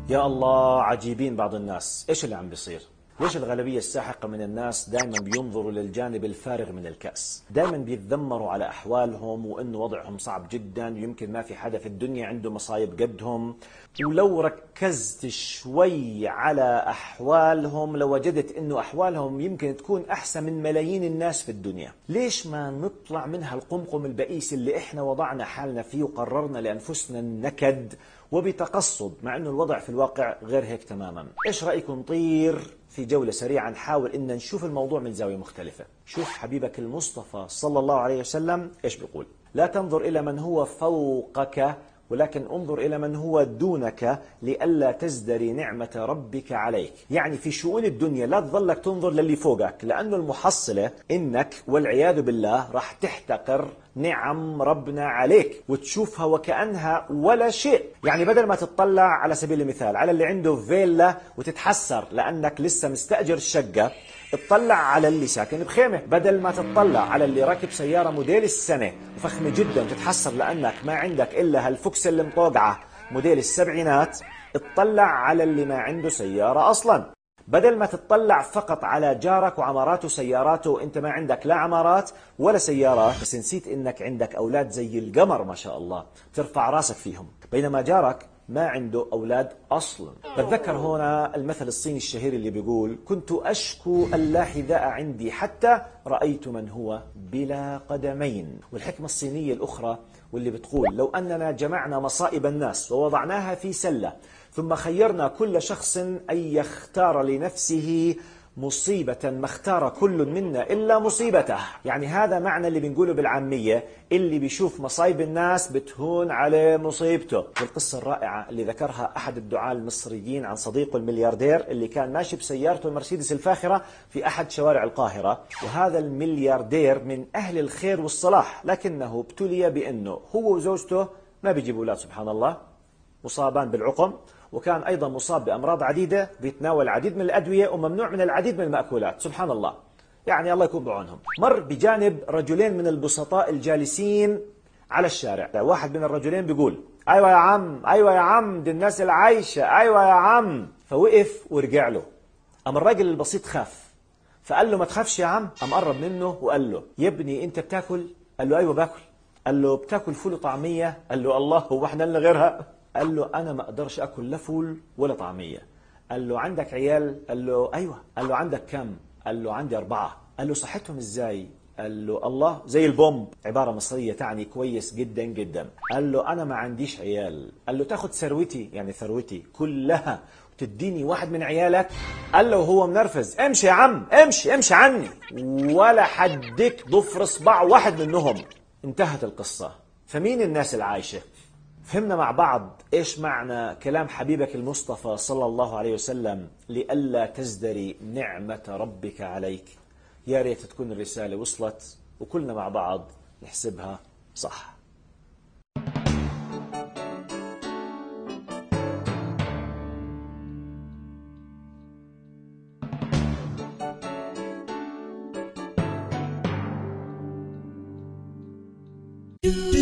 يا الله، عجيبين بعض الناس. إيش اللي عم بيصير؟ ليش الغالبية الساحقة من الناس دائما بينظروا للجانب الفارغ من الكأس؟ دائما بيتذمروا على أحوالهم وإنه وضعهم صعب جدا، ويمكن ما في حدا في الدنيا عنده مصايب قدهم. ولو ركزت شوي على أحوالهم لوجدت إنه أحوالهم يمكن تكون أحسن من ملايين الناس في الدنيا. ليش ما نطلع من هالقمقم البئيس اللي إحنا وضعنا حالنا فيه وقررنا لأنفسنا النكد وبتقصد، مع أنه الوضع في الواقع غير هيك تماما؟ إيش رأيكم نطير في جولة سريعة نحاول إن نشوف الموضوع من زاوية مختلفة؟ شوف حبيبك المصطفى صلى الله عليه وسلم إيش بيقول: لا تنظر إلى من هو فوقك ولكن انظر إلى من هو دونك لئلا تزدري نعمة ربك عليك. يعني في شؤون الدنيا لا تظلك تنظر للي فوقك، لأنه المحصلة إنك والعياذ بالله راح تحتقر نعم ربنا عليك وتشوفها وكأنها ولا شيء. يعني بدل ما تطلع على سبيل المثال على اللي عنده فيلا وتتحسر لأنك لسه مستأجر الشقة، اطلع على اللي ساكن بخيمة. بدل ما تطلع على اللي راكب سيارة موديل السنة وفخمة جدا وتتحسر لأنك ما عندك إلا هالفكس اللي مطوقعة موديل السبعينات، اطلع على اللي ما عنده سيارة أصلا. بدل ما تطلع فقط على جارك وعماراته وسياراته وانت ما عندك لا عمارات ولا سيارات، بس نسيت انك عندك اولاد زي القمر ما شاء الله ترفع راسك فيهم، بينما جارك ما عنده أولاد أصلا. بتذكر هنا المثل الصيني الشهير اللي بيقول: كنت أشكو اللا حذاء عندي حتى رأيت من هو بلا قدمين. والحكمة الصينية الأخرى واللي بتقول: لو أننا جمعنا مصائب الناس ووضعناها في سلة ثم خيرنا كل شخص أن يختار لنفسه مصيبة ما اختار كل منا إلا مصيبته. يعني هذا معنى اللي بنقوله بالعامية: اللي بيشوف مصايب الناس بتهون عليه مصيبته. والقصة الرائعة اللي ذكرها أحد الدعاة المصريين عن صديقه الملياردير اللي كان ماشي بسيارته المرسيدس الفاخرة في أحد شوارع القاهرة، وهذا الملياردير من أهل الخير والصلاح، لكنه ابتلي بأنه هو وزوجته ما بيجيبوا أولاد سبحان الله، مصابان بالعقم، وكان أيضا مصاب بأمراض عديدة، بيتناول العديد من الأدوية وممنوع من العديد من المأكولات سبحان الله. يعني الله يكون بعونهم. مر بجانب رجلين من البسطاء الجالسين على الشارع، واحد من الرجلين بيقول: أيوة يا عم، أيوة يا عم، دي الناس العايشة، أيوة يا عم. فوقف ورجع له. أما الراجل البسيط خاف فقال له: ما تخافش يا عم. قام قرب منه وقال له: يا ابني أنت بتاكل؟ قال له: أيوة باكل. قال له: بتاكل فول وطعمية؟ قال له: الله، هو احنا لنا غيرها؟ قال له: أنا ما أقدرش أكل لا فول ولا طعمية. قال له: عندك عيال؟ قال له: أيوة. قال له: عندك كم؟ قال له: عندي 4. قال له: صحتهم إزاي؟ قال له: الله، زي البومب. عبارة مصرية تعني كويس جدا جدا. قال له: أنا ما عنديش عيال. قال له: تاخد ثروتي، يعني ثروتي كلها، وتديني واحد من عيالك؟ قال له وهو منرفز: امشي يا عم، امشي، امشي عني، ولا حدك ضفر صباع واحد منهم. انتهت القصة. فمين الناس العايشة؟ فهمنا مع بعض إيش معنى كلام حبيبك المصطفى صلى الله عليه وسلم: لئلا تزدري نعمة ربك عليك. يا ريت تكون الرسالة وصلت وكلنا مع بعض نحسبها صح. do